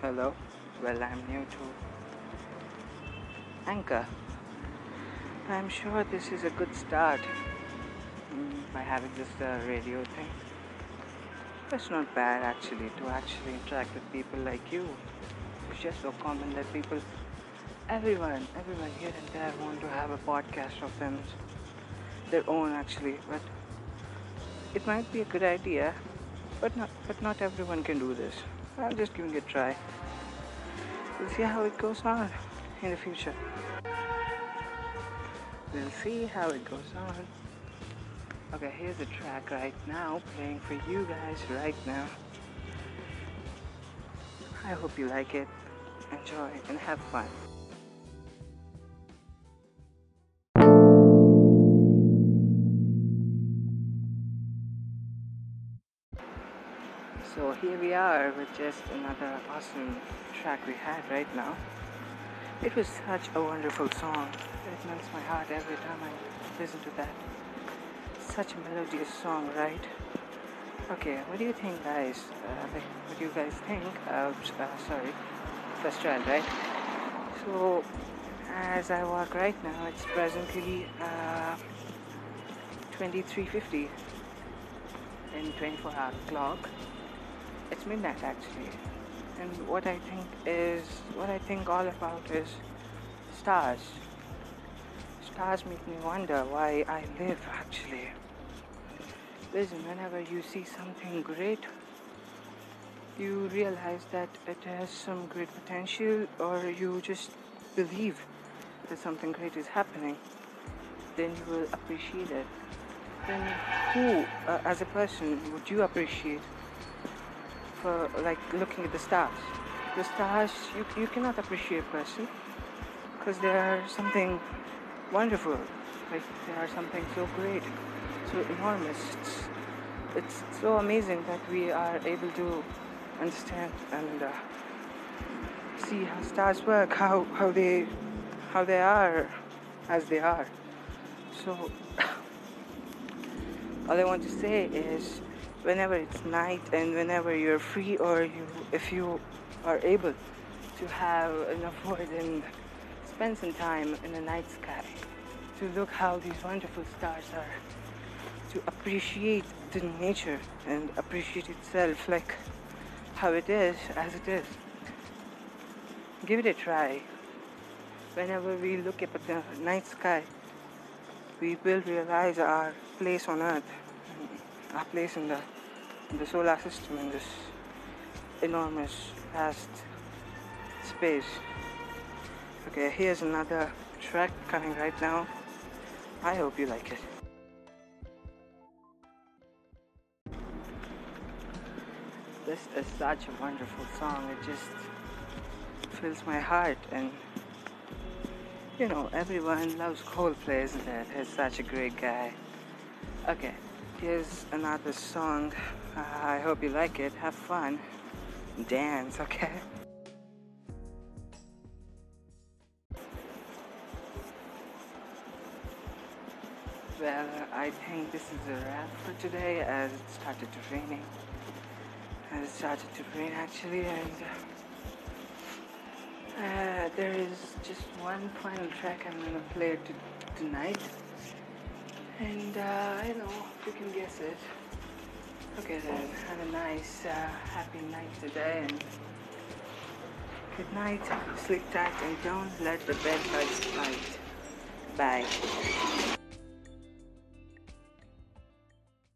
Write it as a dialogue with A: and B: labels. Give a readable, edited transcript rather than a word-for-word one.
A: Hello. Well, I'm new to Anchor. I'm sure this is a good start by having this radio thing. It's not bad actually to actually interact with people like you. It's just so common that everyone here and there want to have a podcast of them, their own actually. But it might be a good idea, but not everyone can do this. I'm just giving it a try. We'll see how it goes on in the future. We'll see how it goes on. Okay, here's a track right now playing for you guys right now. I hope you like it, enjoy, and have fun. So here we are with just another awesome track we had right now. It was such a wonderful song. It melts my heart every time I listen to that. Such a melodious song, right? Okay, what do you think, guys? What do you guys think? Sorry, first child, right? So, as I walk right now, it's presently 23:50 in 24-hour clock. It's midnight actually, and what I think all about is stars. Stars make me wonder why I live actually. Listen, whenever you see something great, you realize that it has some great potential, or you just believe that something great is happening, then you will appreciate it. Then who, as a person, would you appreciate for like looking at the stars? The stars, you cannot appreciate a person because they are something wonderful. Like they are something so great, so enormous. It's so amazing that we are able to understand and see how stars work, how they are as they are. So all I want to say is, whenever it's night and whenever you're free, or if you are able to have enough word and spend some time in the night sky to look how these wonderful stars are, to appreciate the nature and appreciate itself like how it is as it is. Give it a try. Whenever we look up at the night sky, we will realize our place on earth, our place in the solar system, in this enormous vast space. Okay, here's another track coming right now. I hope you like it. This is such a wonderful song. It just fills my heart, and everyone loves Coldplay, isn't it? He's such a great guy. Okay, here's another song. I hope you like it. Have fun. Dance, okay? Well, I think this is a wrap for today, as it started to raining. As it started to rain actually, and there is just one final track I'm gonna play tonight, and I know you can guess it. Okay then, have a nice, happy night today, and good night, sleep tight, and don't let the bed bugs bite. Bye.